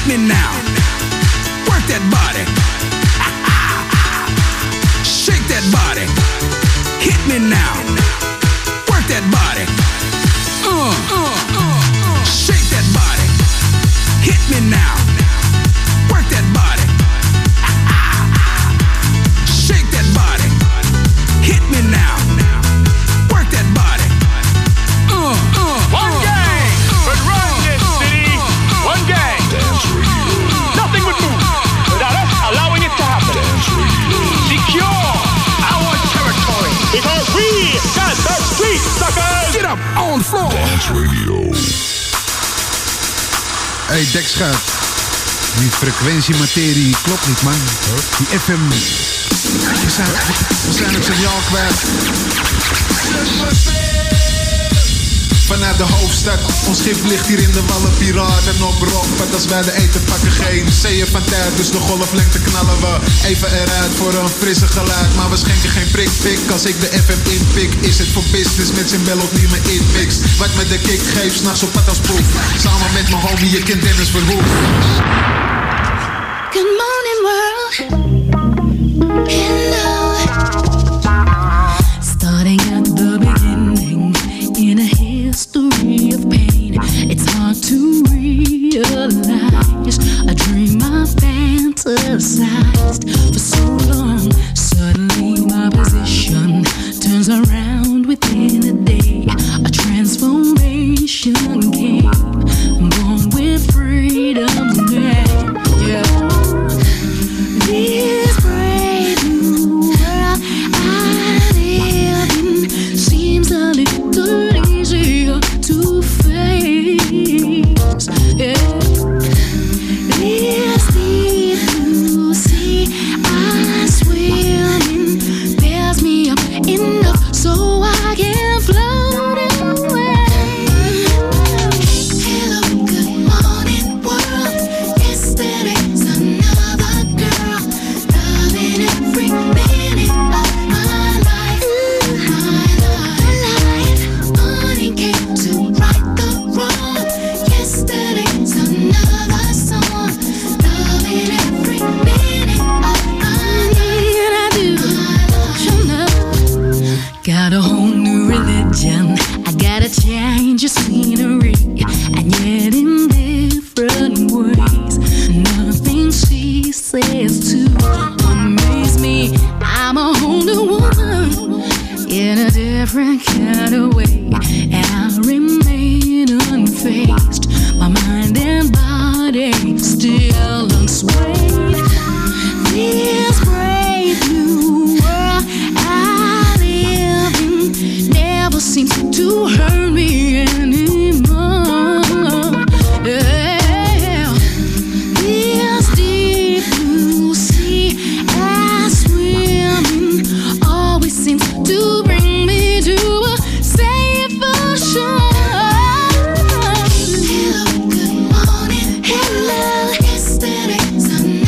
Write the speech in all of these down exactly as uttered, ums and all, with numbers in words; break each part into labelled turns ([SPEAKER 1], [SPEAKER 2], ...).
[SPEAKER 1] me now. Work that body. Shake that body. Hit me now. Work that body. Uh, uh, uh. Shake that body. Hit me now. Work that body. Shake that body. Hit me now. Work that body. Uh, uh,
[SPEAKER 2] One
[SPEAKER 1] uh,
[SPEAKER 2] gang would run this city. One gang. Nothing would move without us allowing it to happen. Secure our territory because we got the street, suckers.
[SPEAKER 1] Get up on the floor.
[SPEAKER 3] Dance Radio.
[SPEAKER 4] Hey, Dekschuit. Die frequentie materie klopt niet, man. Die F M... We zijn, we zijn het signaal kwijt.
[SPEAKER 5] Vanuit de hoofdstad, ons schip ligt hier in de wallen, piraten op rock. Want als wij de eten pakken, geen zeeën van tijd, dus de golflengte knallen we even eruit voor een frisse geluid. Maar we schenken geen prikpik, als ik de F M inpik, is het voor business met zijn melodie me inmix. Wat me de kick geeft, s'nachts op pad als proef. Samen met mijn homie, je kent Dennis Verhoef.
[SPEAKER 6] Good morning world. Hello. Starting at the beginning in a history of pain, it's hard to realize a dream I fantasized for so long. Suddenly my position turns around within a day. A transformation came, born with freedom. Yeah. This brave new world I live in seems a little easier to face. Yeah. This deep blue sea I swim in bears me up enough so I can float away. Hello, good morning world. Yesterday's another girl, loving every minute of my life. My life, money came to right the wrong. Yesterday's another song, loving every minute of my life. And I do, sure enough, got a whole new religion. I gotta change your scenery, and yet in different ways. Nothing she says to amaze me. I'm a whole new woman in a different kind of way, and I remain unfazed. My mind and body still unswayed. This brave new world I live in never seems to hurt me anymore. Yeah. This deep blue sea I swim in always seems to bring me to a safer shore. Hello, good morning. Hello, yesterday's another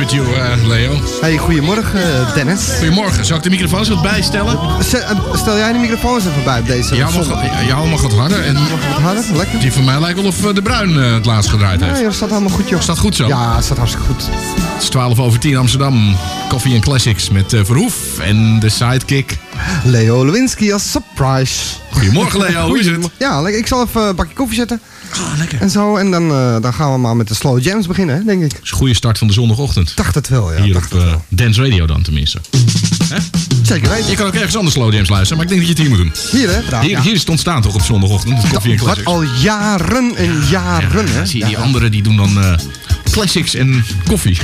[SPEAKER 3] with you, uh, Leo.
[SPEAKER 7] Hey, goedemorgen Dennis.
[SPEAKER 3] Goedemorgen. Zal ik de microfoon eens wat bijstellen?
[SPEAKER 7] Stel jij de microfoon eens even bij op deze.
[SPEAKER 3] Jou mag, jou mag wat harder. En
[SPEAKER 7] wat harder, lekker.
[SPEAKER 3] Die van mij lijkt wel of De Bruin uh, het laatst gedraaid heeft.
[SPEAKER 7] Ja, dat staat helemaal goed, joh.
[SPEAKER 3] Staat goed zo?
[SPEAKER 7] Ja, staat hartstikke goed.
[SPEAKER 3] Het is twaalf over tien Amsterdam. Coffee and Classics met uh, Verhoef en de sidekick
[SPEAKER 7] Leo Lewinsky als surprise.
[SPEAKER 3] Goedemorgen Leo, hoe is het?
[SPEAKER 7] Ja, lekker. Ik zal even een bakje koffie zetten.
[SPEAKER 3] Ah, lekker.
[SPEAKER 7] En zo, en dan, uh, dan gaan we maar met de slow jams beginnen, hè, denk ik.
[SPEAKER 3] Dat is een goede start van de zondagochtend.
[SPEAKER 7] Dacht het wel, ja.
[SPEAKER 3] Hier
[SPEAKER 7] dacht
[SPEAKER 3] op uh, Dance Radio dan tenminste. Hè?
[SPEAKER 7] Zeker weten.
[SPEAKER 3] Je kan ook ergens anders slow jams luisteren, maar ik denk dat je het hier moet doen.
[SPEAKER 7] Hier, hè?
[SPEAKER 3] Hier,
[SPEAKER 7] ja.
[SPEAKER 3] hier is het ontstaan toch op zondagochtend, de Coffee and Classics.
[SPEAKER 7] Wat al jaren en jaren,
[SPEAKER 3] ja,
[SPEAKER 7] hè?
[SPEAKER 3] Zie je
[SPEAKER 7] ja.
[SPEAKER 3] die anderen die doen dan uh, classics en koffie.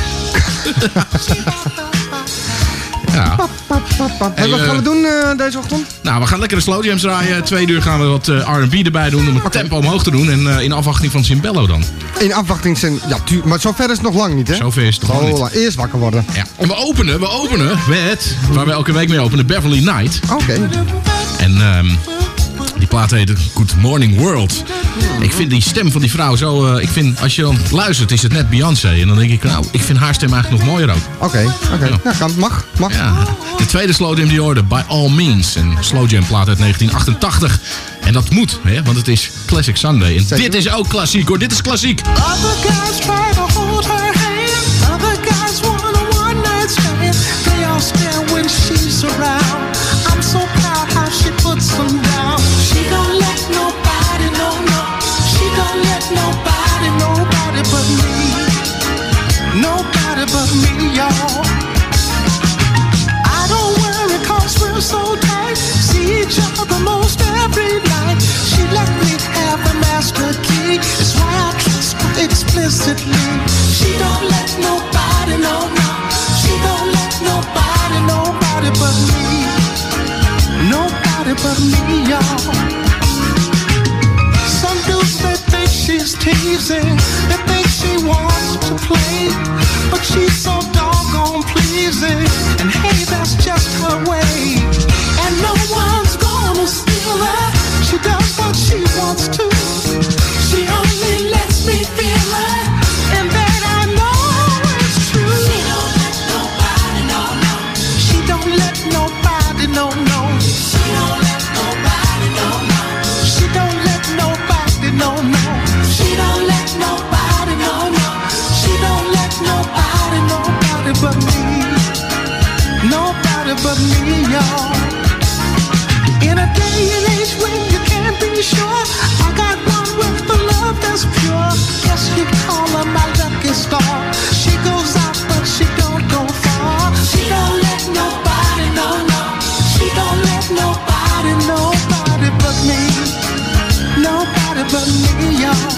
[SPEAKER 3] Ja.
[SPEAKER 7] Pap, pap, pap, pap.
[SPEAKER 3] Hey,
[SPEAKER 7] en wat
[SPEAKER 3] uh,
[SPEAKER 7] gaan we doen uh, deze ochtend?
[SPEAKER 3] Nou, we gaan lekkere slow jams draaien. Twee uur gaan we wat uh, R en B erbij doen om het tempo omhoog te doen. En uh, in afwachting van Cimbello dan.
[SPEAKER 7] In afwachting zijn... Ja, tu- maar zover is het nog lang niet, hè?
[SPEAKER 3] Zover is het nog lang
[SPEAKER 7] oh,
[SPEAKER 3] niet.
[SPEAKER 7] Eerst wakker worden.
[SPEAKER 3] Ja. En we openen, we openen met, waar we elke week mee openen, Beverly Knight.
[SPEAKER 7] Oké. Okay.
[SPEAKER 3] En um, die plaat heet Good Morning World. Ik vind die stem van die vrouw zo... Uh, ik vind, als je dan luistert, is het net Beyoncé. En dan denk ik, nou, ik vind haar stem eigenlijk nog mooier ook.
[SPEAKER 7] Oké, okay, oké. Okay.
[SPEAKER 3] Ja.
[SPEAKER 7] Ja, kan. Mag, mag.
[SPEAKER 3] Ja. De tweede slow jam die je hoorde, By All Means. Een slow jam plaat uit negentien achtentachtig. En dat moet, hè, want het is Classic Sunday. En
[SPEAKER 7] Zeker.
[SPEAKER 3] dit is ook klassiek, hoor. Dit is klassiek.
[SPEAKER 8] Other guys try to hold her hand. Other guys want a one night stand. They all stare when she's around. I'm so proud how she puts them down. She don't let nobody know, no. She don't let nobody, nobody but me. Nobody but me, y'all. I don't worry 'cause we're so tight. See each other most every night. She let me have the master key. It's why I trust her explicitly. She don't let nobody know, no. She don't let nobody, nobody but me. Nobody but me, y'all. Some dudes, they think she's teasing. They think she wants to play. But she's so doggone pleasing. And hey, that's just her way. And no one's gonna steal her. She does what she wants to. She only lets me feel her. And that I know it's true. She don't let nobody know, no. She don't let nobody know, no. She don't let nobody know, no. She don't let nobody know, no. She don't let nobody know, no. She don't let nobody, nobody but me. Nobody but me, y'all. In a day and age when you can't be sure, I got one with the love that's pure. Guess you call her my lucky star. She goes out but she don't go far. She don't let nobody know, no. She don't let nobody, nobody but me. Nobody but me, y'all.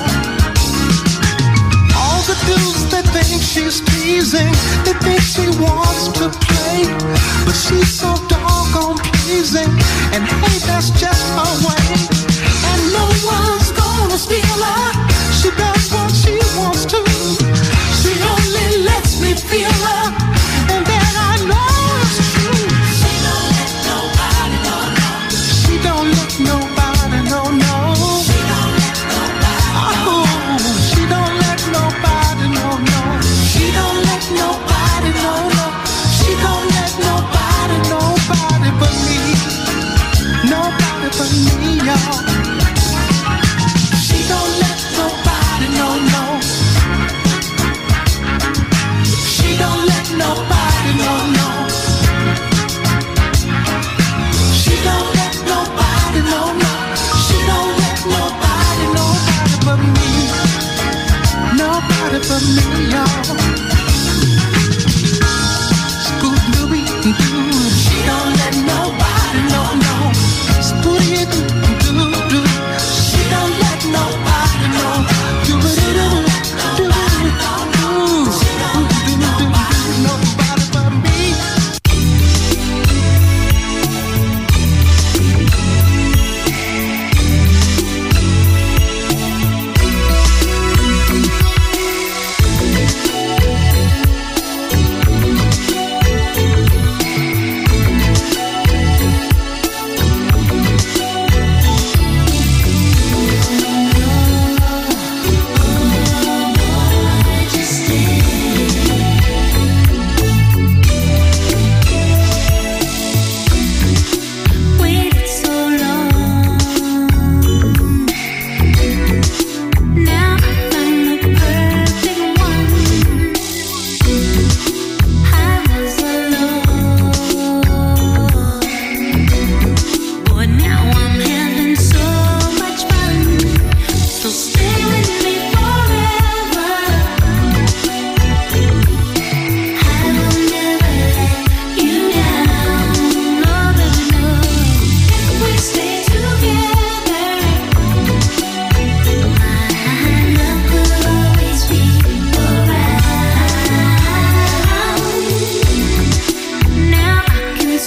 [SPEAKER 8] All the dudes that think she's teasing, they think she wants to play. But she's so doggone pleasing. And hey, that's just her way. And no one's gonna steal her. She does what she wants to. She only lets me feel her. And then I know it's true. She don't let nobody know, no. She don't let nobody know, no. She don't let nobody know. Oh, she don't let nobody know, no. She don't let nobody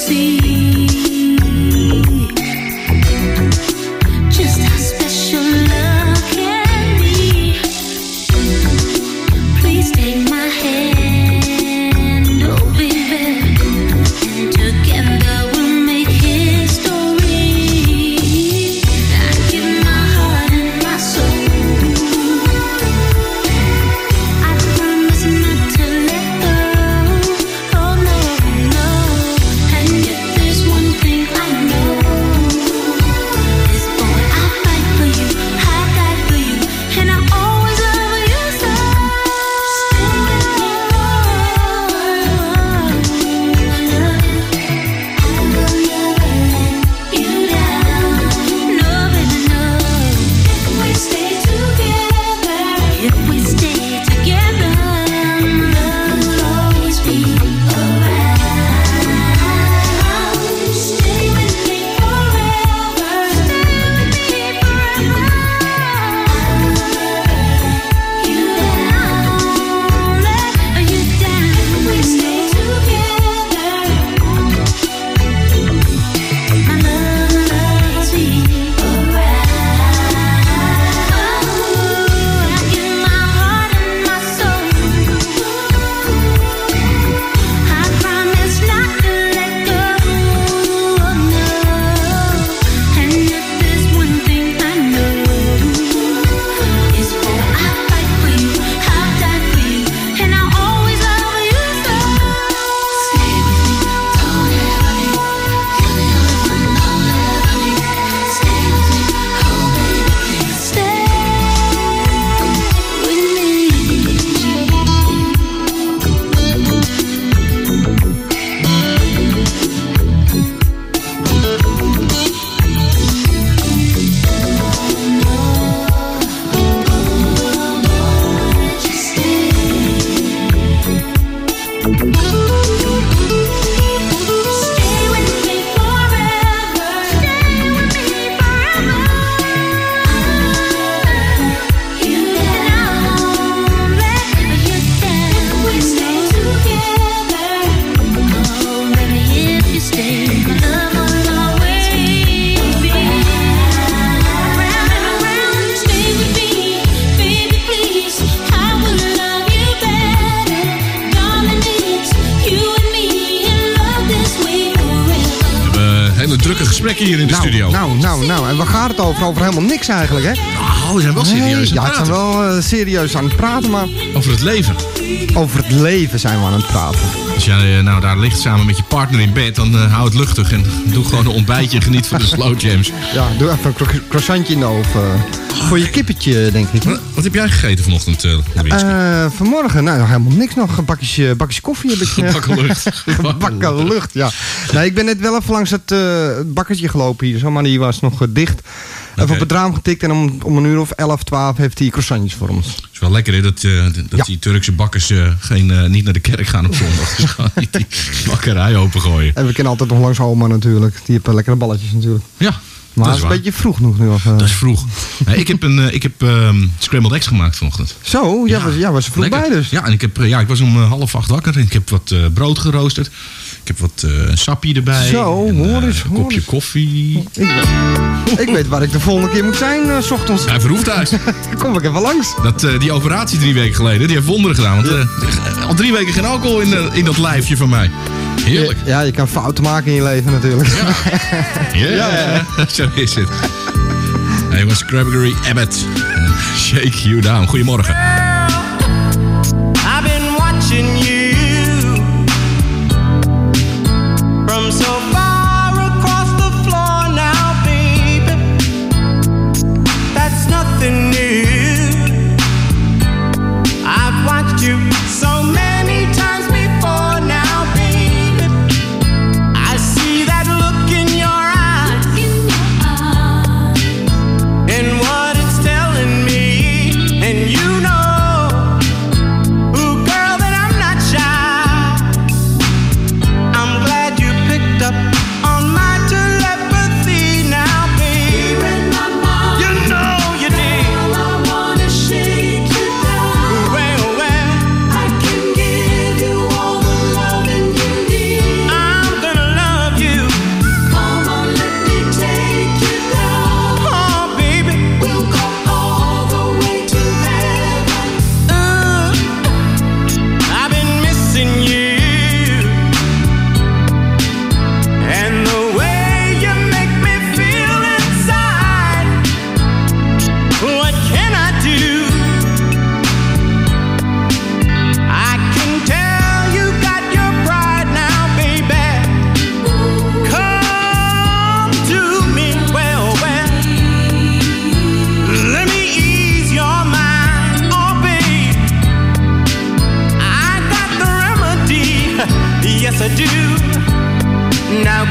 [SPEAKER 6] see just how special love can be. Please take my hand, oh baby, and together we'll make history. I give my heart and my soul. I promise not to let go. Oh no, no. And if there's one thing I know, is boy, I fight for you, I die for you, and I always love you so. Stay with me forever. I love you. I will never let you down. No, baby, no. If we stay together, if we stay together, love will always be around. Stay with me forever. Stay with me forever. I will never let you down. Let you down. If we stay together, my love will always be around. I give my heart and my soul. I promise not to let go. No. And if there's one thing I know, is for I fight for you, I'll die for you, and I'll always love you so. Stay with me, don't ever leave. You're the only one I'll ever need. Stay with me, oh baby, please stay with me. Just stay. Stay with me forever. Stay with me forever. You down, let you down. We stay together. Oh, baby, if you stay, my love will always be around and around. Stay with me, baby, please. I will love you better, darling. It's you and me in love this way forever.
[SPEAKER 3] Uh, hele drukke gesprekken hier in de
[SPEAKER 7] Nou,
[SPEAKER 3] studio.
[SPEAKER 7] nou, nou, nou. En waar gaat het over? Over helemaal niks eigenlijk, hè?
[SPEAKER 3] Oh, we zijn wel serieus aan het
[SPEAKER 7] Ja, het zijn
[SPEAKER 3] praten.
[SPEAKER 7] wel eh, serieus aan het praten, maar
[SPEAKER 3] Over het leven.
[SPEAKER 7] over het leven zijn we aan het praten.
[SPEAKER 3] Als jij eh, nou daar ligt samen met je partner in bed, dan eh, hou het luchtig en doe gewoon een ontbijtje en geniet van de slow jams.
[SPEAKER 7] Ja, doe even een cro- croissantje in de oven. Voor je kippetje, denk ik.
[SPEAKER 3] Wat, wat heb jij gegeten vanochtend, uh, Lewinsky?
[SPEAKER 7] Eh, vanmorgen, nou helemaal niks nog. Een bakje, bakje koffie heb ik. eh,
[SPEAKER 3] Gebakken lucht.
[SPEAKER 7] Gebakken lucht, ja. Nee, ik ben net wel even langs het eh, bakkertje gelopen hier. Zo, maar die was nog eh, dicht. Even
[SPEAKER 3] Oké.
[SPEAKER 7] op het raam getikt en om, om een uur of elf, twaalf heeft hij croissantjes voor ons.
[SPEAKER 3] Het is wel lekker hè, dat, eh, d- dat
[SPEAKER 7] Ja.
[SPEAKER 3] die Turkse bakkers eh, geen, eh, niet naar de kerk gaan op zondag. Dus gewoon niet die bakkerij opengooien.
[SPEAKER 7] En we kennen altijd nog langs oma natuurlijk. Die heeft eh, lekkere balletjes natuurlijk.
[SPEAKER 3] Ja,
[SPEAKER 7] Maar
[SPEAKER 3] dat
[SPEAKER 7] het
[SPEAKER 3] is
[SPEAKER 7] is een
[SPEAKER 3] waar.
[SPEAKER 7] beetje vroeg nog nu. Of, eh.
[SPEAKER 3] Dat is vroeg. Nee, ik heb, een, eh, ik heb ehm, scrambled eggs gemaakt vanochtend.
[SPEAKER 7] Zo, ja, was, ja, was er vroeg
[SPEAKER 3] Lekker.
[SPEAKER 7] bij dus.
[SPEAKER 3] Ja, en ik, heb, eh, ja, ik was om eh, half acht wakker en ik heb wat eh, brood geroosterd. Ik heb wat eh, een sappie erbij.
[SPEAKER 7] Zo,
[SPEAKER 3] en,
[SPEAKER 7] hoor
[SPEAKER 3] eh,
[SPEAKER 7] eens,
[SPEAKER 3] een
[SPEAKER 7] hoor
[SPEAKER 3] kopje
[SPEAKER 7] eens.
[SPEAKER 3] koffie.
[SPEAKER 7] Ik, weet- ik weet waar ik de volgende keer moet zijn, eh, s ochtends.
[SPEAKER 3] Hij verhoeft thuis.
[SPEAKER 7] Dan kom ik even langs.
[SPEAKER 3] Dat, eh, die operatie drie weken geleden, die heeft wonderen gedaan. Want eh, al drie weken geen alcohol in, eh, in dat lijfje van mij. Heerlijk.
[SPEAKER 7] Ja, je kan fouten maken in je leven natuurlijk.
[SPEAKER 3] Ja, zo is het. Hij was Gregory Abbott. Shake You Down. Goedemorgen.
[SPEAKER 9] I've been watching you from so far across the floor now, baby. That's nothing new. I've watched you so many times before now, baby. I see that look in your eyes and what it's telling me, and you know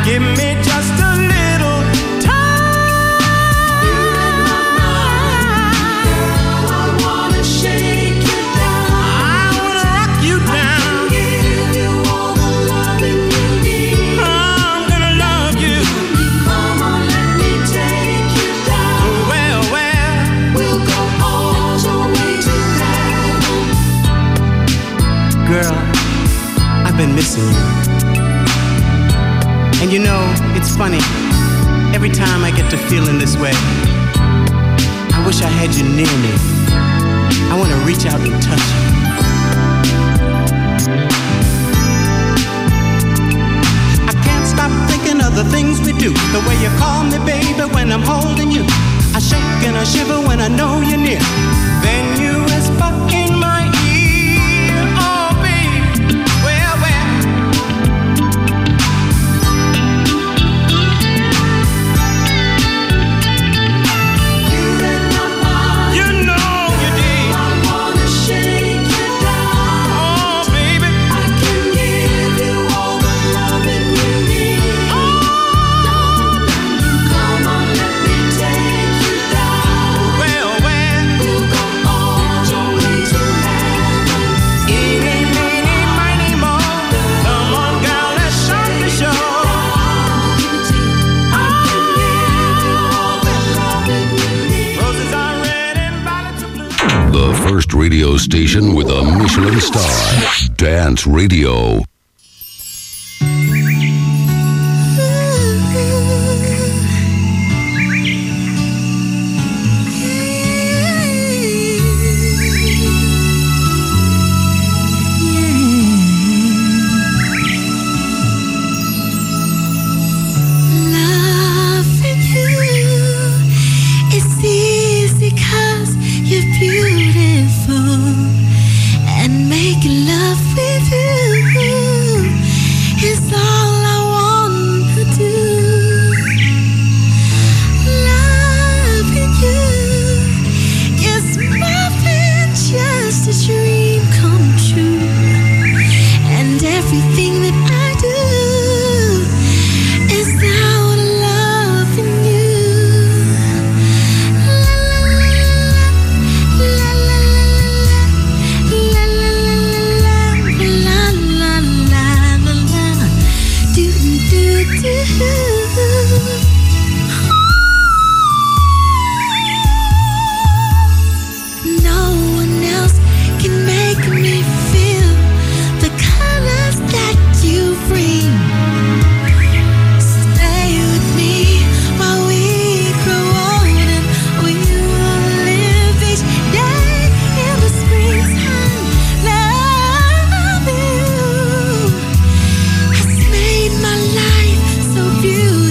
[SPEAKER 9] Give me just a little time.
[SPEAKER 6] Girl, I wanna shake you down.
[SPEAKER 9] I wanna rock you down.
[SPEAKER 6] Give you all the loving you need.
[SPEAKER 9] I'm gonna love you.
[SPEAKER 6] Come on, let me take you down.
[SPEAKER 9] Well, well,
[SPEAKER 6] We'll go all the way to heaven.
[SPEAKER 9] girl, I've been missing you. And you know, it's funny. Every time I get to feeling this way, I wish I had you near me. I want to reach out and touch you. I can't stop thinking of the things we do. The way you call me, baby, when I'm holding you. I shake and I shiver when I know you're near. Then you whisper in my ear, oh, baby, well, well.
[SPEAKER 6] You read my mind.
[SPEAKER 9] You know you did.
[SPEAKER 6] I wanna shake you down.
[SPEAKER 9] Oh, baby.
[SPEAKER 6] I can give you all the loving you need. Come on, let me take you down.
[SPEAKER 9] Well, well.
[SPEAKER 6] We'll go all the way to heaven.
[SPEAKER 9] Eeny, meeny, miny, mo. Come on, girl, let's start the show.
[SPEAKER 6] I can give you all the loving you need.
[SPEAKER 9] Roses are red and violets are blue.
[SPEAKER 10] The first radio station with a Michelin star. Dance Radio.
[SPEAKER 6] Loving you is easy 'cause you're beautiful, and making love with you is all I want to do. Loving you is more than just a dream come true, and everything that I do is out of loving you. La la la la la la la la la la do do do. No one else can make me feel the colors that you bring. Stay with me while we grow old, and we will live each day in the springtime. Loving you has made my life so beautiful.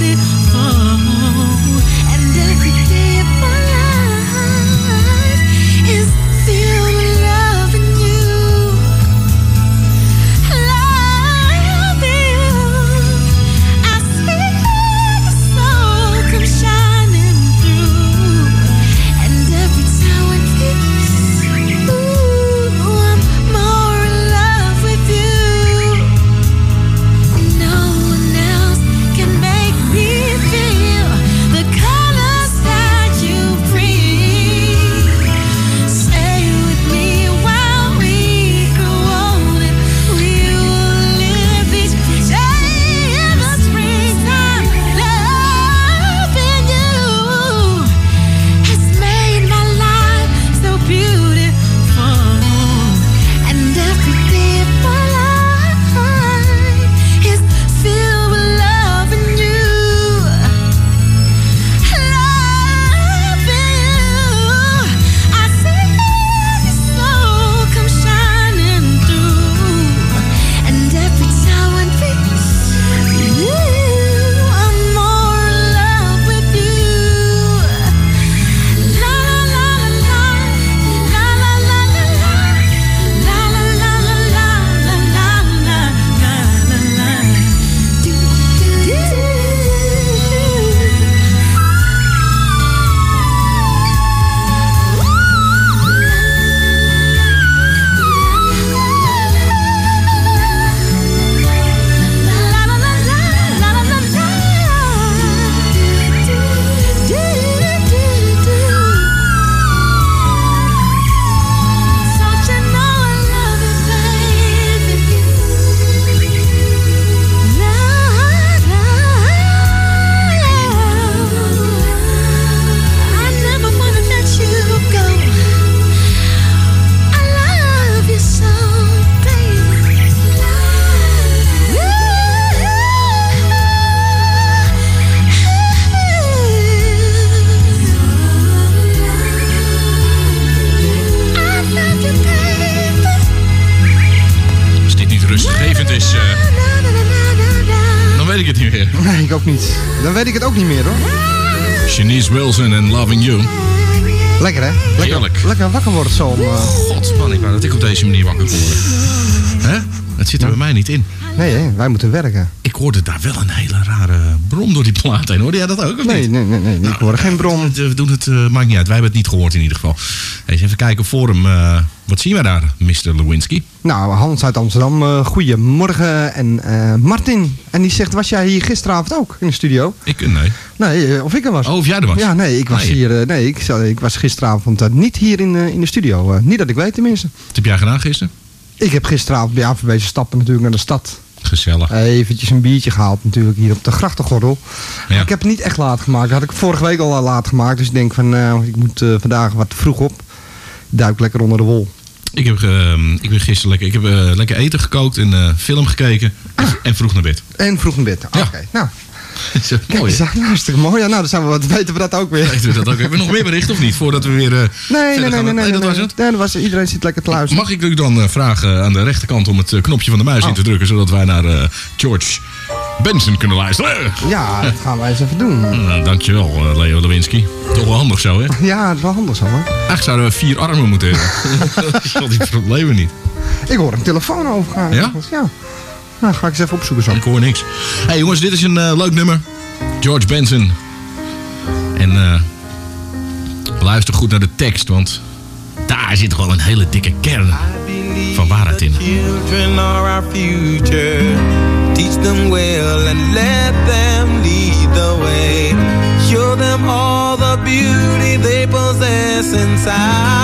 [SPEAKER 3] weet ik het niet meer.
[SPEAKER 7] Nee, ik ook niet. Dan weet ik het ook niet meer, hoor.
[SPEAKER 3] Shanice Wilson en Loving You.
[SPEAKER 7] Lekker, hè? Lekker,
[SPEAKER 3] Heerlijk.
[SPEAKER 7] lekker wakker worden zo. Om, uh...
[SPEAKER 3] God, man, ik wou dat ik op deze manier wakker kon worden. Hè? Het zit er bij mij niet in.
[SPEAKER 7] Nee, hè? Wij moeten werken.
[SPEAKER 3] Ik hoorde daar wel een hele rare brom door die plaat heen. Hoorde jij dat ook, of
[SPEAKER 7] Nee,
[SPEAKER 3] niet?
[SPEAKER 7] nee, nee, nee.
[SPEAKER 3] Nou,
[SPEAKER 7] ik hoor geen brom.
[SPEAKER 3] We doen het, uh, maakt niet uit. Wij hebben het niet gehoord in ieder geval. Eens even kijken voor hem. Uh, wat zien we daar, mister Lewinsky?
[SPEAKER 7] Nou, Hans uit Amsterdam, uh, goedemorgen. En uh, Martin. En die zegt, was jij hier gisteravond ook in de studio?
[SPEAKER 3] Ik, nee.
[SPEAKER 7] Nee, uh, of ik er was.
[SPEAKER 3] Oh, of jij er was?
[SPEAKER 7] Ja, nee, ik was
[SPEAKER 3] Nee.
[SPEAKER 7] hier. Uh, nee, ik, zou- ik was gisteravond uh, niet hier in, uh, in de studio. Uh, niet dat ik weet, tenminste.
[SPEAKER 3] Wat heb jij gedaan gisteren?
[SPEAKER 7] Ik heb gisteravond bij afgewezen stappen natuurlijk naar de stad.
[SPEAKER 3] Gezellig.
[SPEAKER 7] Eventjes een biertje gehaald natuurlijk hier op de grachtengordel.
[SPEAKER 3] Ja.
[SPEAKER 7] Ik heb het niet echt laat gemaakt. Dat had ik vorige week al laat gemaakt. Dus ik denk van, uh, ik moet uh, vandaag wat vroeg op. Duik lekker onder de wol.
[SPEAKER 3] Ik, heb, uh, ik ben gisteren lekker, ik heb uh, lekker eten gekookt en uh, film gekeken. En, en vroeg naar bed.
[SPEAKER 7] En vroeg naar bed. Oké,
[SPEAKER 3] Ja.
[SPEAKER 7] nou.
[SPEAKER 3] Dat is uh,
[SPEAKER 7] Kijk,
[SPEAKER 3] mooi.
[SPEAKER 7] is dat hartstikke mooi. Ja, nou, dan zijn we wat, weten we dat ook weer.
[SPEAKER 3] Weten we dat ook? Hebben we nog meer bericht of niet? Voordat we weer uh,
[SPEAKER 7] Nee, nee,
[SPEAKER 3] verder
[SPEAKER 7] nee,
[SPEAKER 3] gaan?
[SPEAKER 7] nee, nee,
[SPEAKER 3] dat
[SPEAKER 7] nee,
[SPEAKER 3] was
[SPEAKER 7] nee.
[SPEAKER 3] het.
[SPEAKER 7] Nee, dat was, iedereen zit lekker te luisteren.
[SPEAKER 3] Mag ik u dan uh, vragen aan de rechterkant om het uh, knopje van de muis in
[SPEAKER 7] Oh.
[SPEAKER 3] te drukken, zodat wij naar uh, George Benson kunnen luisteren?
[SPEAKER 7] Ja, dat gaan wij eens even doen.
[SPEAKER 3] Uh, dankjewel, uh, Leo Lewinsky. Toch wel handig zo, hè?
[SPEAKER 7] Ja, het is wel handig zo, hoor.
[SPEAKER 3] Eigenlijk zouden we vier armen moeten hebben. Dat is al die problemen niet.
[SPEAKER 7] Ik hoor een telefoon overgaan.
[SPEAKER 3] Ja?
[SPEAKER 7] Ja. Nou, ga ik eens even opzoeken zo.
[SPEAKER 3] Ik hoor niks. Hey jongens, dit is een uh, leuk nummer. George Benson. En uh, luister goed naar de tekst, want daar zit gewoon een hele dikke kern van waarheid in.
[SPEAKER 11] Children are our future. Teach them well and let them lead the way. Show them all the beauty they possess inside.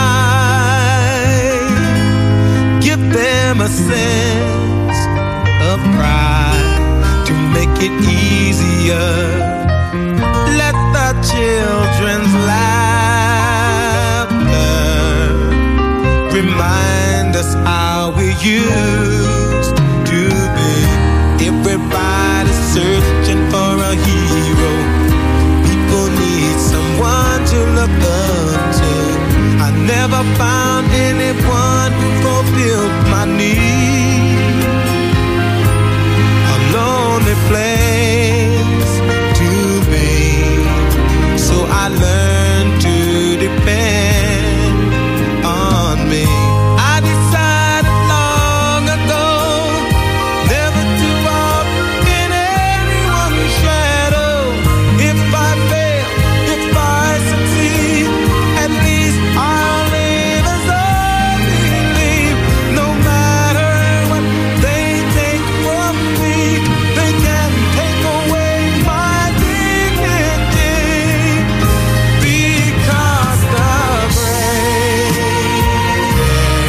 [SPEAKER 11] Give them a sense of pride to make it easier. Let the children's laughter remind us how we used to be. Everybody's searching for a hero. People need someone to look up to. I never found anyone who fulfilled my need. A lonely place to be. So I learned to depend on me. I decided long ago never to walk in anyone's shadow. If I fail, if I succeed, at least I'll live as I believe. No matter what they take from me, they can't take away my dignity. Because the greatest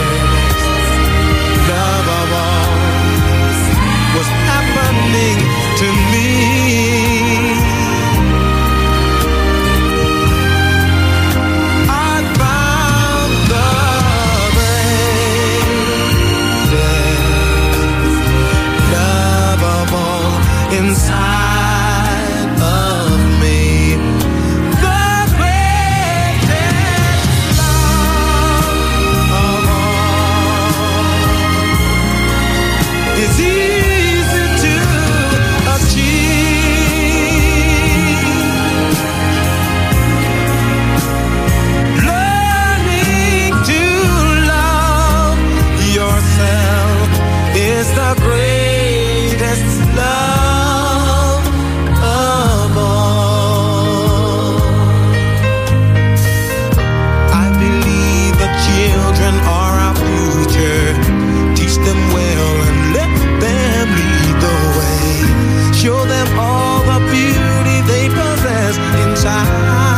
[SPEAKER 11] love of all was happening to me. I found the greatest love of all inside of me. The greatest love of all is easy to achieve. Learning to love yourself is the greatest love of all. I believe the children are our future. Teach them well and let them lead the way. Show them all the beauty they possess inside.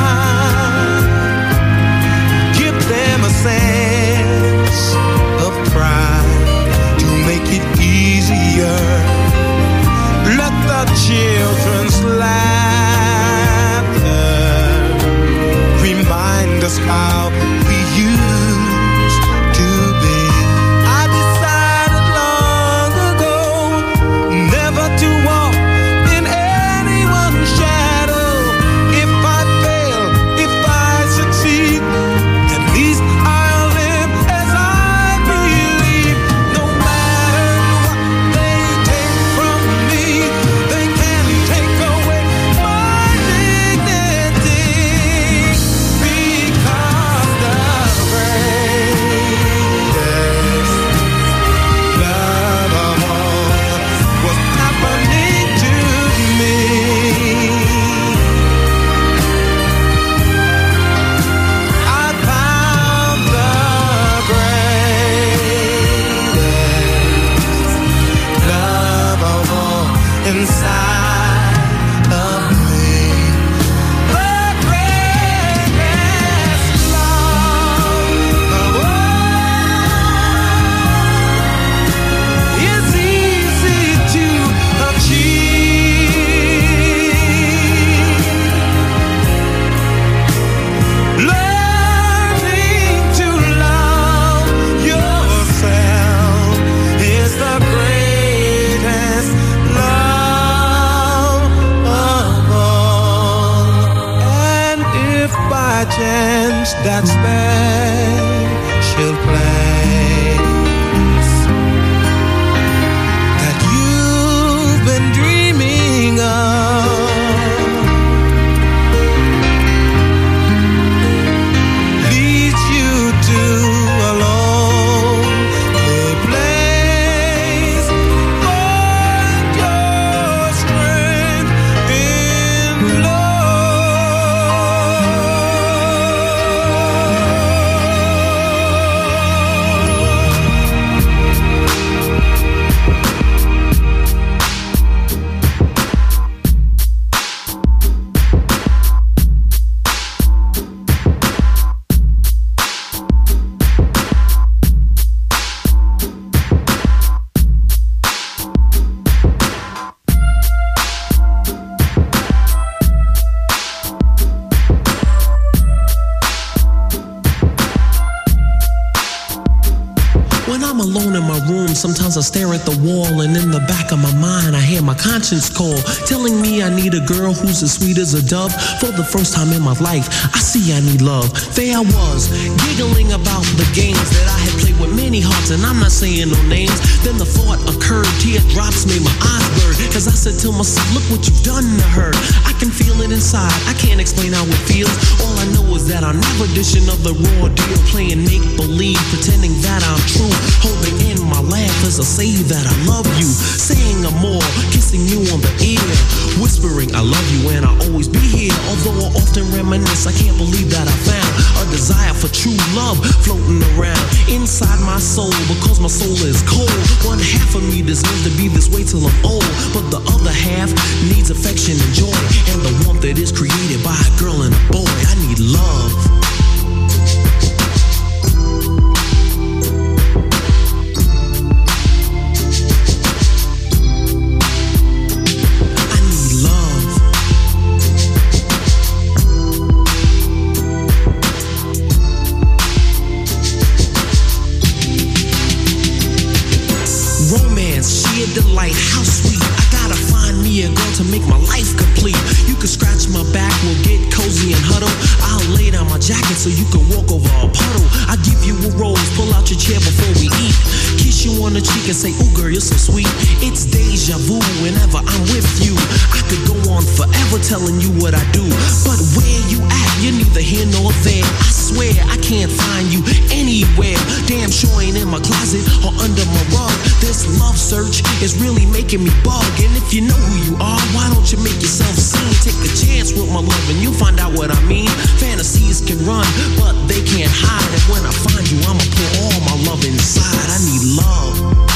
[SPEAKER 11] Give them a sense of pride to make it easier. Let the children's laughter remind us how we used to be. I decided long ago never to walk in anyone's shadow. If I fail, if I succeed, at least I'll live as I believe. No matter what they take from me, they can't chance, that special place that you've been dreaming of. Leads you to a lonely place. Find your strength in
[SPEAKER 12] When I'm alone in my room, sometimes I stare at the wall, and in the back of my mind I hear my conscience call, telling me I need a girl who's as sweet as a dove. For the first time in my life, I see I need love. There I was, giggling about the games that I had played with many hearts, and I'm not saying no names. Then the thought occurred, teardrops made my eyes blur, cause I said to myself, look what you've done to her. I can feel it inside, I can't explain how it feels. All I know is that I'm never dishing of the raw deal, playing make-believe, pretending that I'm true, holding in my laugh as I say that I love you, saying I'm more, kissing you on the ear, whispering I love you and I'll always be here. Although I often reminisce, I can't believe that I found a desire for true love floating around inside my soul, because my soul is cold. One half of me deserves to be this way till I'm old, but the other half needs affection and joy, and the warmth that is created by a girl and a boy. I need love. Delight, how sweet. I gotta find me a girl to make my life complete. You can scratch my back, we'll get cozy and huddle. I'll lay down my jacket so you can walk over a puddle. I'll give you a rose, pull out your chair before we eat. Kiss you on the cheek and say, ooh girl, you're so sweet. It's deja vu whenever I'm with you. I could go on forever telling you what I do, but where you at, you're neither here nor there. I swear I can't find you anywhere. Damn sure ain't in my closet or under my rug. This love search is really making me bug. And if you know who you are, why don't you make yourself seen? Take a chance with my love and you'll find out what I mean. Fantasies can run, but they can't hide. And when I find you, I'ma pour all my love inside. I need love.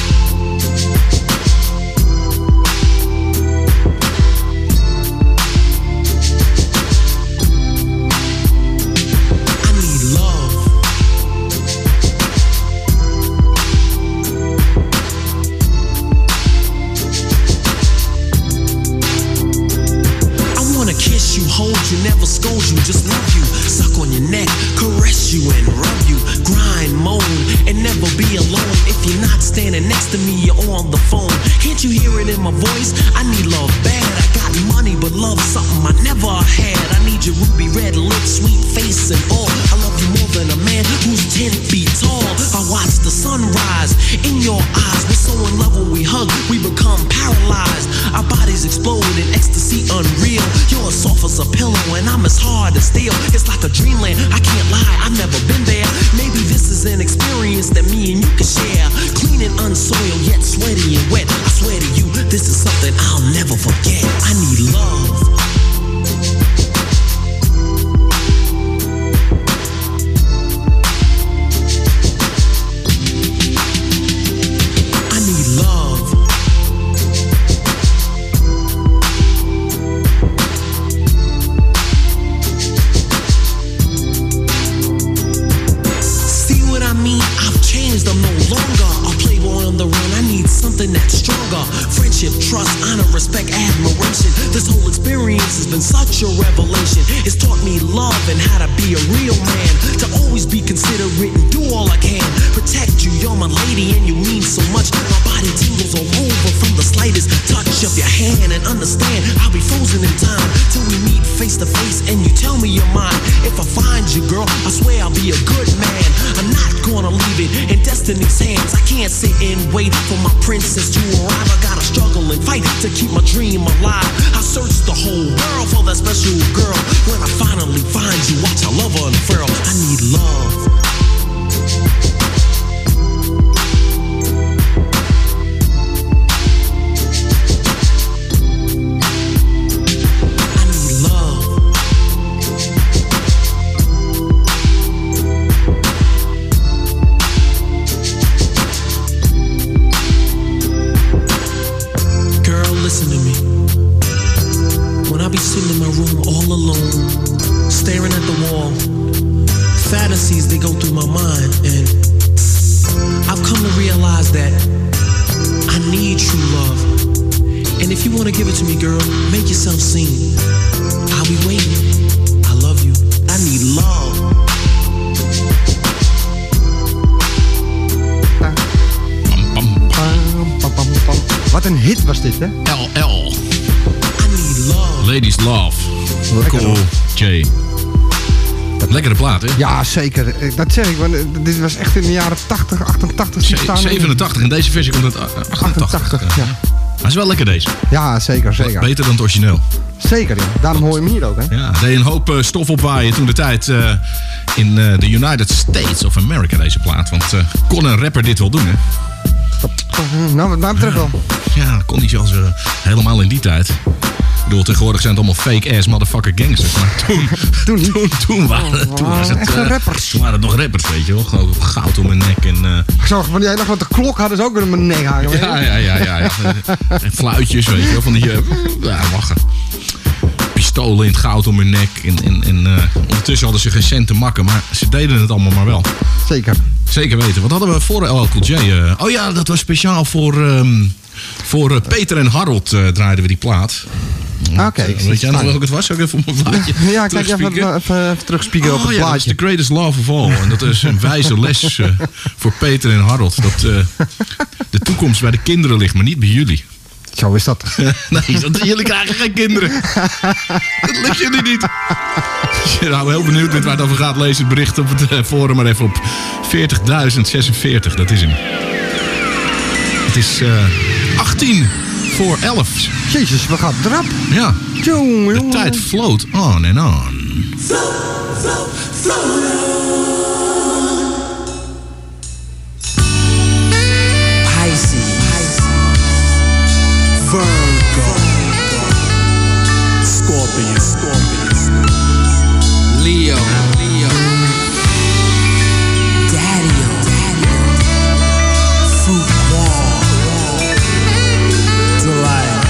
[SPEAKER 12] Hold you, never scold you, just love you. Suck on your neck, caress you and rub you. Grind, moan, and never be alone. If you're not standing next to me, you're on the phone. Can't you hear it in my voice? I need love bad. I got money, but love something I never had. I need your ruby red lips, sweet face and all. I love you more than a man who's ten feet tall. I watch the sunrise in your eyes. We're so in love when we hug, we become paralyzed. Our bodies explode in ecstasy unreal. You're as soft as a pillow and I'm as hard as steel. It's like a dreamland, I can't lie, I've never been there. Maybe this is an experience that me and you can share. Clean and unsoiled, yet sweaty and wet. I swear to you, this is something I'll never forget. I need love. Trust, honor, respect, admiration. This whole experience has been such a revelation. It's taught me love and how to be a real man. To always be considerate and do all I can. Protect you, you're my lady and you mean so much. My body tingles all over from the slightest touch of your hand. And understand, I'll be frozen in time till we meet face to face and you tell me you're mine. If I find you, princess to arrive. I gotta struggle and fight to keep my dream alive. I search the whole world for that special girl. When I finally find you, watch I love her unfurl. I need love. Listen to me. When I be sitting in my room all alone, staring at the wall, fantasies they go through my mind, and I've come to realize that I need true love. And if you want to give it to me, girl, make yourself seen. I'll be waiting. I love you. I need love.
[SPEAKER 7] Wat een hit was dit, hè?
[SPEAKER 3] L L. Ladies Love.
[SPEAKER 7] Lekker,
[SPEAKER 3] Cool J. Lekkere plaat, hè?
[SPEAKER 7] Ja, zeker. Dat zeg ik, want dit was echt in de jaren tachtig, achtentachtig.
[SPEAKER 3] Z- zevenentachtig, in deze versie komt het achtentachtig.
[SPEAKER 7] achtentachtig, ja.
[SPEAKER 3] Maar is wel lekker deze.
[SPEAKER 7] Ja, zeker, zeker.
[SPEAKER 3] Beter dan het origineel.
[SPEAKER 7] Zeker, ja. Daarom hoor je hem hier ook, hè?
[SPEAKER 3] Ja, deed een hoop uh, stof opwaaien toen de tijd uh, in uh, de United States of America, deze plaat. Want uh, kon een rapper dit wel doen, hè?
[SPEAKER 7] Nou, wat mij betreft wel.
[SPEAKER 3] Ja, kon hij zelfs uh, helemaal in die tijd. Ik bedoel, tegenwoordig zijn het allemaal fake-ass motherfucker gangsters. Maar toen, toen, toen, toen, waren, toen was het...
[SPEAKER 7] Echte
[SPEAKER 3] uh,
[SPEAKER 7] rappers.
[SPEAKER 3] Toen waren het nog rappers, weet je wel. Gewoon goud om mijn nek en... Uh,
[SPEAKER 7] Ik zag van die hele grote klok hadden ze ook weer in mijn nek hangen.
[SPEAKER 3] ja, ja, ja, ja, ja. En fluitjes, weet je wel. Van die... Uh, ja, lachen. Pistolen in het goud om hun nek. En, en, en uh, ondertussen hadden ze geen cent te makken. Maar ze deden het allemaal maar wel.
[SPEAKER 7] Zeker. Zeker
[SPEAKER 3] weten. Wat hadden we voor L L Cool J? Uh, oh ja, dat was speciaal voor... Um, voor uh, Peter en Harold uh, draaiden we die plaat.
[SPEAKER 7] Oké. Okay,
[SPEAKER 3] uh, weet jij nog welke het was? Ook even op mijn plaatje.
[SPEAKER 7] Ja, kijk even, even, even terugspieken
[SPEAKER 3] oh,
[SPEAKER 7] op het
[SPEAKER 3] ja,
[SPEAKER 7] plaatje.
[SPEAKER 3] Dat is The Greatest Love of All. En dat is een wijze les uh, voor Peter en Harold. Dat uh, de toekomst bij de kinderen ligt, maar niet bij jullie.
[SPEAKER 7] Zo is dat.
[SPEAKER 3] Nee, dat, jullie krijgen geen kinderen. Dat lukt jullie niet. Als je nou heel benieuwd bent waar het over gaat, lees het bericht op het uh, forum maar even op veertigduizend zesenveertig. Dat is hem. Het is uh, achttien voor elf.
[SPEAKER 7] Jezus, we gaan drap.
[SPEAKER 3] Ja.
[SPEAKER 7] Jongen,
[SPEAKER 3] de tijd float on en on.
[SPEAKER 8] Float, float, float on.
[SPEAKER 9] Pisces, Virgo, Scorpio, Scorpio, Leo, Leo, Daddy-o, Daddy-o, Fruitball, Delight,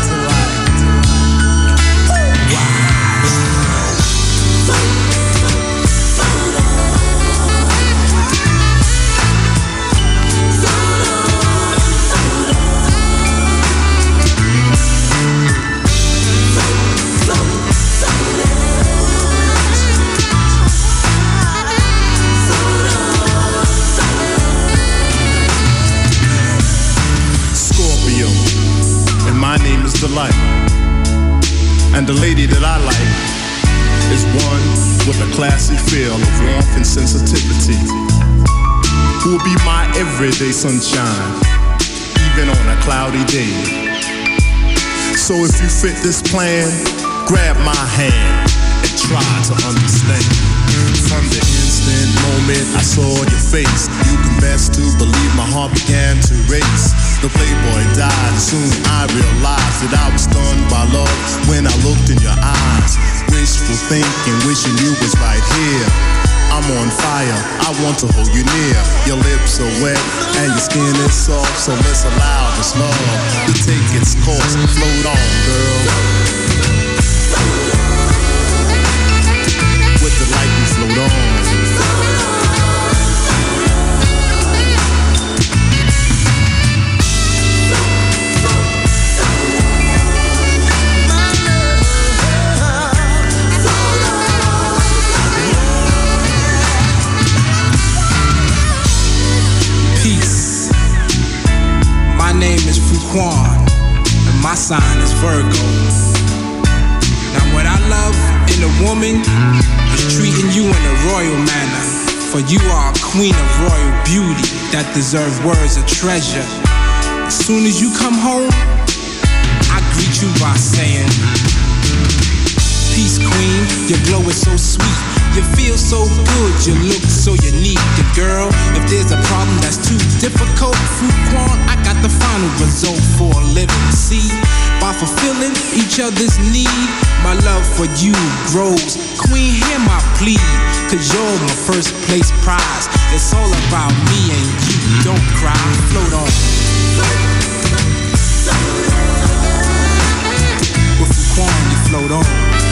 [SPEAKER 13] Delight. And the lady that I like is one with a classy feel of warmth and sensitivity, who will be my everyday sunshine, even on a cloudy day. So if you fit this plan, grab my hand and try to understand. From the instant moment I saw your face, you can best to believe my heart began to race. The playboy died, and soon I realized that I was stunned by love when I looked in your eyes. Wishful thinking, wishing you was right here. I'm on fire, I want to hold you near. Your lips are wet and your skin is soft, so let's allow this love to take its course. Float on, girl. With the light we float on.
[SPEAKER 11] And my sign is Virgo. Now what I love in a woman is treating you in a royal manner. For you are a queen of royal beauty that deserve words of treasure. As soon as you come home, I greet you by saying, peace, queen, your glow is so sweet. You feel so good, you look so unique. And girl, if there's a problem that's too difficult, Fuquan, I got the final result for a living. See, by fulfilling each other's need, my love for you grows. Queen, hear my plea, cause you're my first place prize. It's all about me and you, don't cry, float on. With Fuquan, you float on.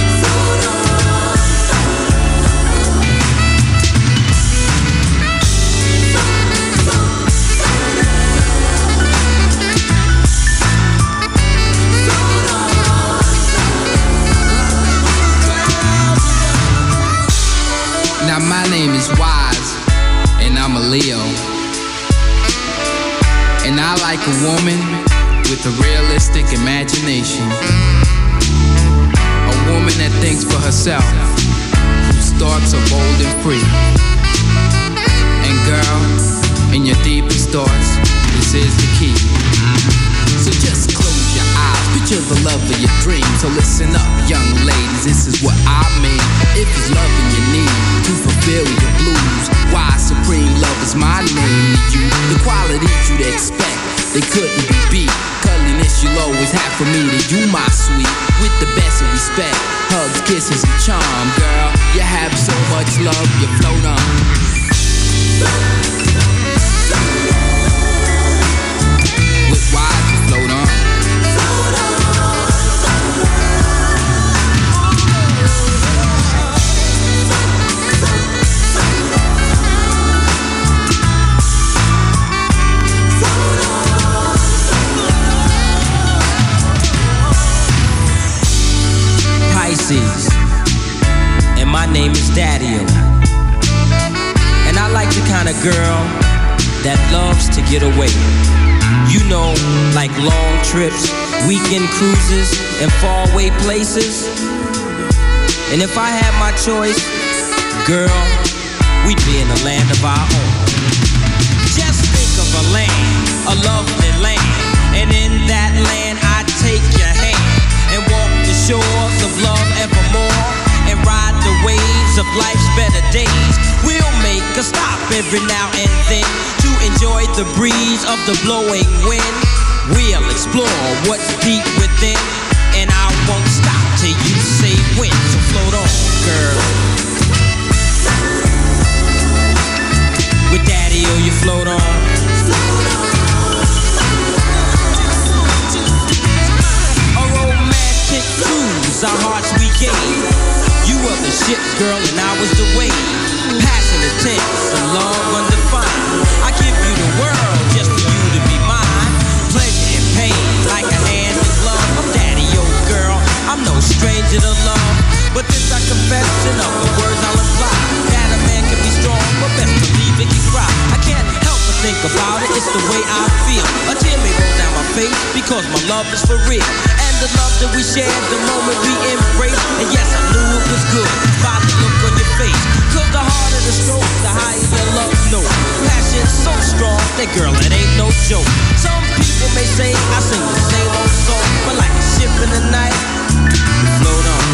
[SPEAKER 14] Now my name is Wise, and I'm a Leo. And I like a woman with a realistic imagination. A woman that thinks for herself, whose thoughts are bold and free. And girl, in your deepest thoughts, this is the key. So just close your eyes, picture the love of your dreams. So listen up, young ladies, this is what I mean. If it's loving you need to fulfill your blues, why supreme love is my name to you. The qualities you'd expect, they couldn't be beat. Cuddliness you'll always have for me, to you my sweet. With the best of respect, hugs, kisses, and charm. Girl, you have so much love, you float on. With Wise, you float on.
[SPEAKER 15] Pisces, and my name is Daddy-O. And I like the kind of girl that loves to get away. You know, like long trips, weekend cruises, and faraway places. And if I had my choice, girl, we'd be in the land of our own. Just think of a land, a lovely land, and in that land I'd take your hand and walk the shores of love evermore, and ride the waves of life's better days. We'll make a stop every now and then to enjoy the breeze of the blowing wind. We'll explore what's deep within, and I won't stop till you say when. So float on, girl. With Daddy-O, you float on. Cruise, our hearts we gave. You were the ship, girl, and I was the wave. Passion intense and love undefined. I give you the world just for you to be mine. Pleasure and pain like a hand in glove. I'm Daddy-O, girl, I'm no stranger to love. But this I confess, in other words I'll imply that a man can be strong, but best believe it can cry. I can't help but think about it, it's the way I feel. A tear may roll down my face because my love is for real. The love that we shared, the moment we embraced. And yes, I knew it was good by the look on your face. Cause the harder the stroke, the higher your love note. Passion so strong, that girl, it ain't no joke. Some people may say I sing the same old song, but like a ship in the night, we float on.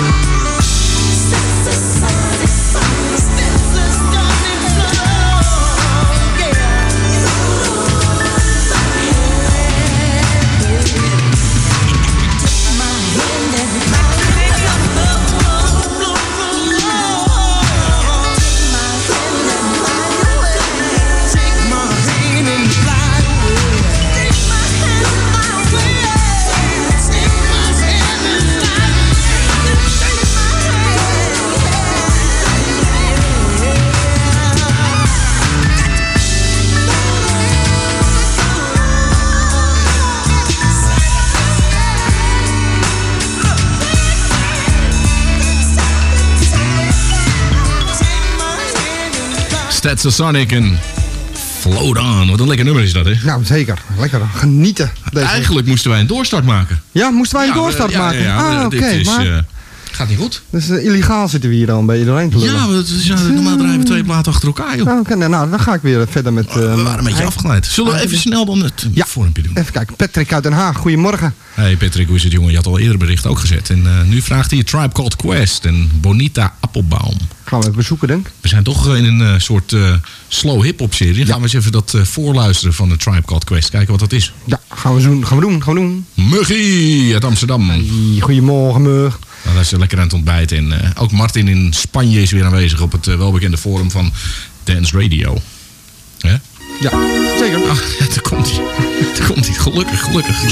[SPEAKER 3] Stetsasonic en Float On. Wat een lekker nummer is dat, hè?
[SPEAKER 7] Nou, zeker. Lekker genieten. Deze.
[SPEAKER 3] Eigenlijk moesten wij een doorstart maken.
[SPEAKER 7] Ja, moesten wij een
[SPEAKER 3] ja,
[SPEAKER 7] doorstart
[SPEAKER 3] ja,
[SPEAKER 7] maken?
[SPEAKER 3] Ja, ja,
[SPEAKER 7] ah, oké.
[SPEAKER 3] Okay,
[SPEAKER 7] maar...
[SPEAKER 3] uh, gaat niet goed.
[SPEAKER 7] Dus uh, illegaal zitten we hier al een beetje doorheen te lullen.
[SPEAKER 3] Ja, we, ja normaal draaien we twee platen achter elkaar, joh.
[SPEAKER 7] Oh, okay, nou, dan ga ik weer verder met... Uh,
[SPEAKER 3] we waren een beetje afgeleid. Zullen we even snel dan het
[SPEAKER 7] ja.
[SPEAKER 3] vormpje doen?
[SPEAKER 7] Even kijken. Patrick uit Den Haag, goedemorgen.
[SPEAKER 3] Hey Patrick, hoe is het, jongen? Je had al eerder bericht ook gezet. En uh, nu vraagt hij Tribe Called Quest en Bonita Applebaum.
[SPEAKER 7] Gaan we even bezoeken, denk ik.
[SPEAKER 3] We zijn toch in een uh, soort uh, slow hip-hop serie. Ja. Gaan we eens even dat uh, voorluisteren van de Tribe Called Quest. Kijken wat dat is.
[SPEAKER 7] Ja, gaan we doen. Gaan we doen. Gaan we doen.
[SPEAKER 3] Muggie uit Amsterdam.
[SPEAKER 7] Hey, goedemorgen, Mug.
[SPEAKER 3] Nou, dat is lekker aan het ontbijt. En uh, ook Martin in Spanje is weer aanwezig op het uh, welbekende forum van Dance Radio. Hè?
[SPEAKER 7] Ja, zeker.
[SPEAKER 3] Ach, ja, daar komt hij. Daar komt hij. Gelukkig, gelukkig.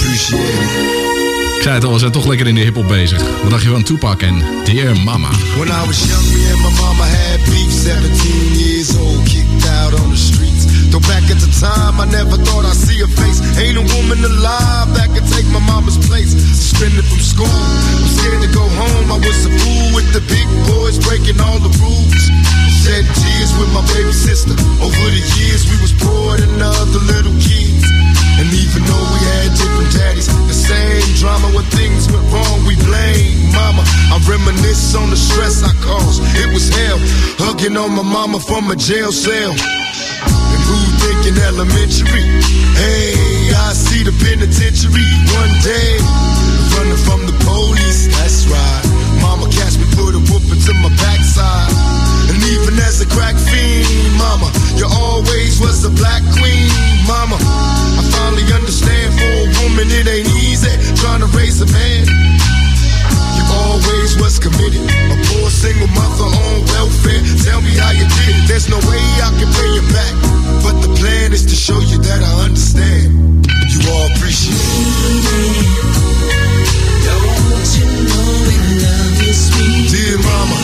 [SPEAKER 3] Ik zei het al, we zijn toch lekker in de hiphop bezig. Wat dacht je van Tupac en Dear Mama?
[SPEAKER 16] When I was young, me and my mama had beef. seventeen years old, kicked out on the streets. Though back at the time, I never thought I'd see a face. Ain't a woman alive that could take my mama's place. Suspended from school, I'm scared to go home. I was a fool with the big boys breaking all the rules. Shed tears with my baby sister. Over the years, we was poor than other little kids. And even though we had different daddies, the same drama when things went wrong, we blame mama. I reminisce on the stress I caused. It was hell, hugging on my mama from a jail cell. And who thinking elementary? Hey, I see the penitentiary one day. Running from the police, that's right. Mama catch me, put a whooping to my backside. And even as a crack fiend, mama, you always was a black queen, mama. I finally understand for a woman it ain't easy trying to raise a man. You always was committed, a poor single mother on welfare. Tell me how you did it, there's no way I can pay you back. But the plan is to show you that I understand. You all appreciate it. Don't you know we love you, sweet dear mama?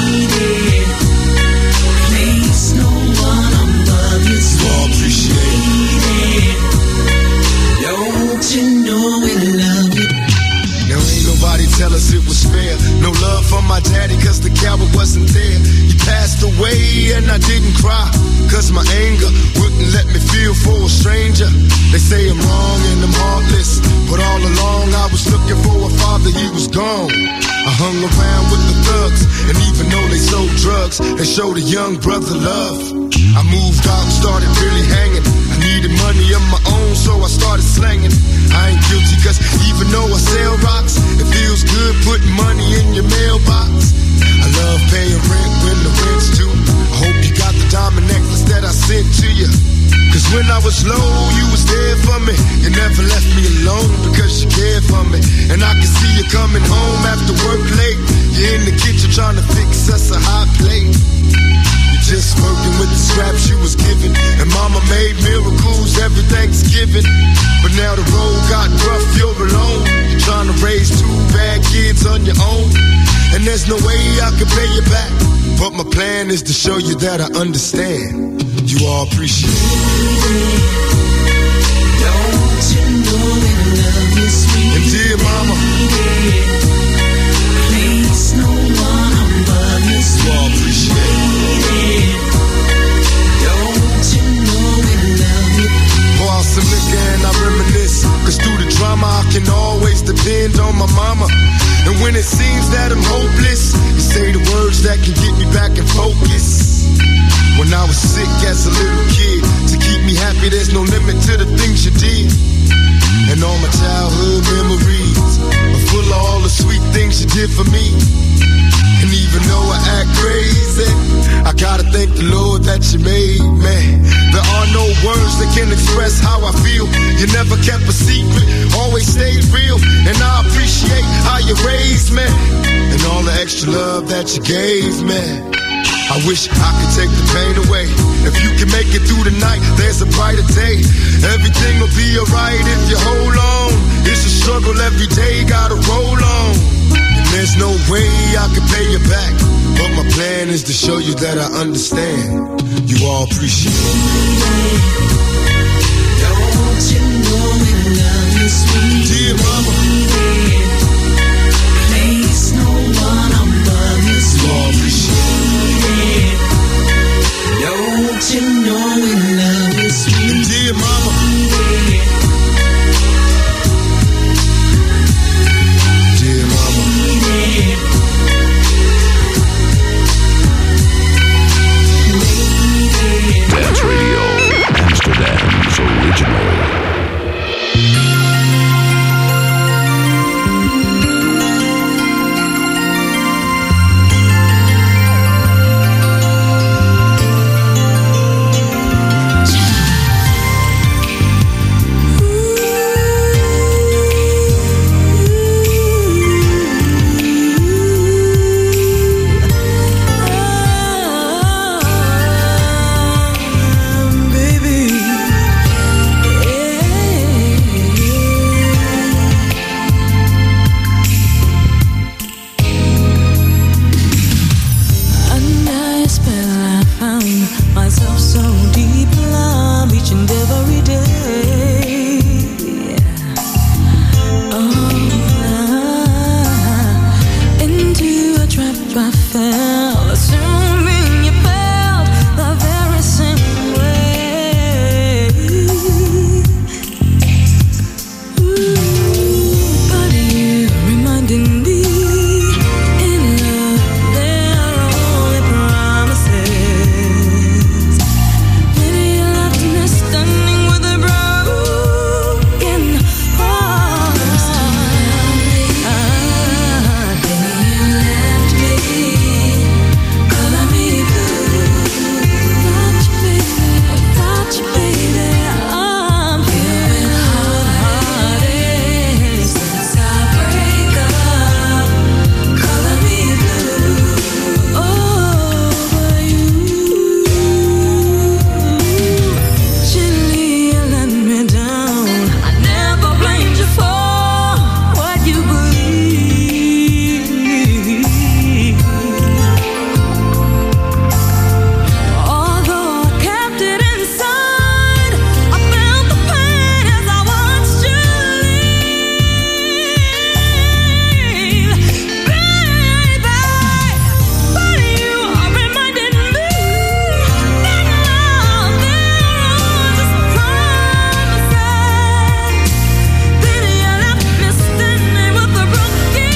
[SPEAKER 16] Place no one above you, sweet. You all appreciate it. Don't you know we love you? Now ain't nobody tell us it was fair. No love for my daddy cause the coward wasn't there. He passed away and I didn't cry cause my anger wouldn't let me feel for a stranger. They say I'm wrong and I'm heartless, but all along I was looking for a father, he was gone. I hung around with the thugs, and even though they sold drugs, they showed a young brother love. I moved out and started really hanging. I needed money of my own, so I started slanging. I ain't guilty cause even though I sell rocks, it feels good putting money in your mailbox. I love paying rent when the rent's due. I hope you got the diamond necklace that I sent to you. Cause when I was low, you was there for me. You never left me alone because you cared for me. And I can see you coming home after work late. You're in the kitchen trying to fix us a hot plate. You're just working with the scraps you was given. And mama made miracles every Thanksgiving. But now the road got rough, you're alone. You're trying to raise two bad kids on your own. And there's no way I can pay you back. But my plan is to show you that I understand. You all appreciate it. Don't you know we love you, sweet? And dear mama, place no one above you, sweet. You all appreciate it. Don't you know we love you? Pour out some liquor and I reminisce. Cause through the drama I can always depend on my mama. And when it seems that I'm hopeless, you say the words that can get me back in focus. When I was sick as a little kid, to keep me happy there's no limit to the things you did. And all my childhood memories are full of all the sweet things you did for me. And even though I act crazy, I gotta thank the Lord that you made me. There are no words that can express how I feel. You never kept a secret, always stayed real. And I appreciate how you raised me, and all the extra love that you gave me. I wish I could take the pain away. If you can make it through the night, there's a brighter day. Everything will be alright if you hold on. It's a struggle every day, gotta roll on. And there's no way I can pay you back. But my plan is to show you that I understand. You all appreciate it. Don't you know we love you, sweet dear mama? Place no one above you, sweet. You all appreciate it. Don't you know we love you, sweet dear mama? Dear mama.
[SPEAKER 17] if I fell, assuming you felt the very same way. Ooh, but you reminded me, in love there are only promises. Then you left me standing with a broken heart. Ah, then you left me, color me blue. Without you, baby, without you, baby, I'm feeling hard-hearted. Since our breakup, color me blue. Over you, gently you let me down. I never blamed you for what you believe. Although I kept it inside, I felt the pain as I watched you leave, baby. But you reminded me that love there was just promises. Then you left me standing with a broken,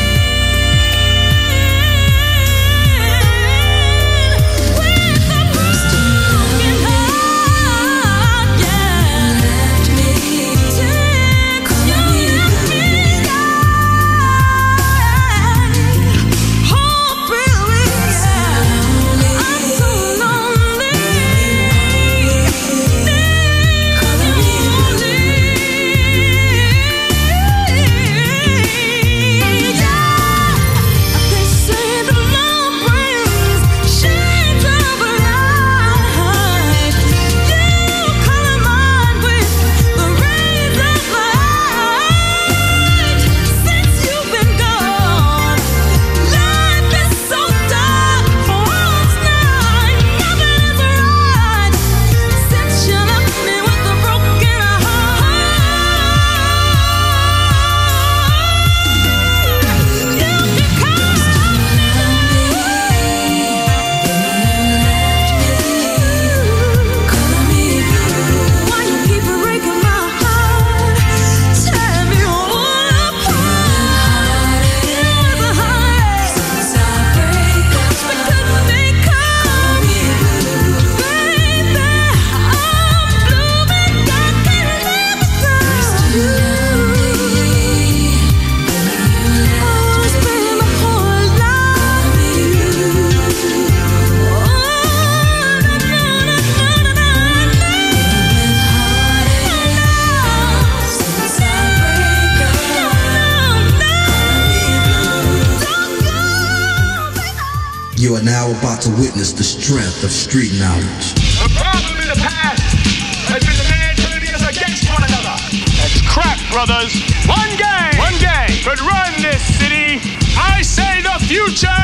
[SPEAKER 17] with a broken heart, yeah. Left me, you left me down. Oh, baby, I'm so lonely. Color me blue. They say that love brings shades of light. You color mine with the rays of light. Since you've been gone, life is so dark. World's night, nothing is right. Since you left me with a broken Why you keep breaking my heart? Tear me all apart. It was a heart. Since our breakup, we couldn't make up. Baby, I'm blue, but I can live without you. Oh, spend my whole life with you. Oh, na na na na na na. Since our breakup,
[SPEAKER 18] You are now about to witness the strength of street knowledge.
[SPEAKER 2] The problem in the past has been the man turning us against one another. That's crap, brothers. One gang, one gang could run this city. I say the future